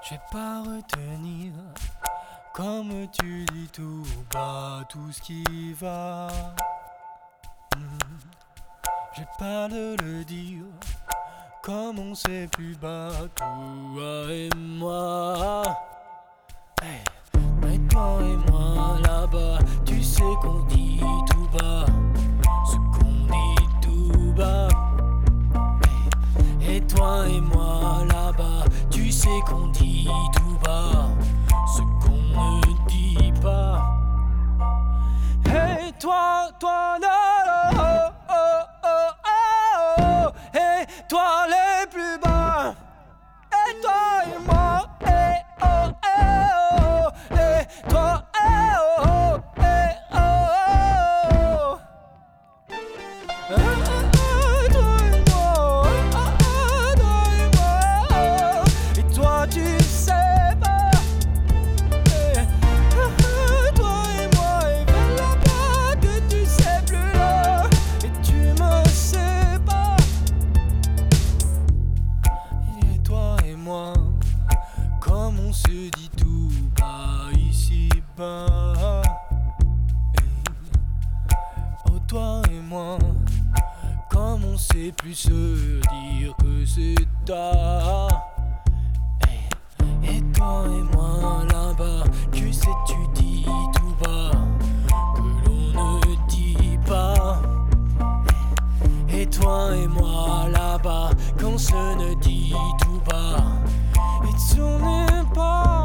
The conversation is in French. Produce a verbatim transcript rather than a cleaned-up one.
Je vais pas retenir, comme tu dis tout bas, tout ce qui va. Hmm. J'ai pas de le dire, comme on sait plus bas, toi et moi. Hey. Mais toi et moi là-bas, tu sais qu'on dit tout bas, ce qu'on dit tout bas. Hey. Et toi et moi là-bas, tu sais qu'on dit tout bas, ce qu'on ne dit pas. Hey toi, toi non, oh, oh, oh, oh, oh. Hey toi les plus bas. Et toi et moi, eh oh, eh oh, et toi, eh oh, eh oh, oh. Ah, ah, toi et moi, ah, ah, toi et moi, oh. Et toi tu sais pas, eh, ah, ah, toi et moi, et vers là-bas que tu sais plus là, et tu me sais pas. Et toi et moi, comme on se dit tout bas ici-bas. Hey. Oh toi et moi, comme on sait plus se dire que c'est tard. Hey. Et toi et moi là-bas, tu sais tu dis tout bas, que l'on ne dit pas. Et toi et moi là-bas, qu'on se ne dit tout bas, et tu n'est pas.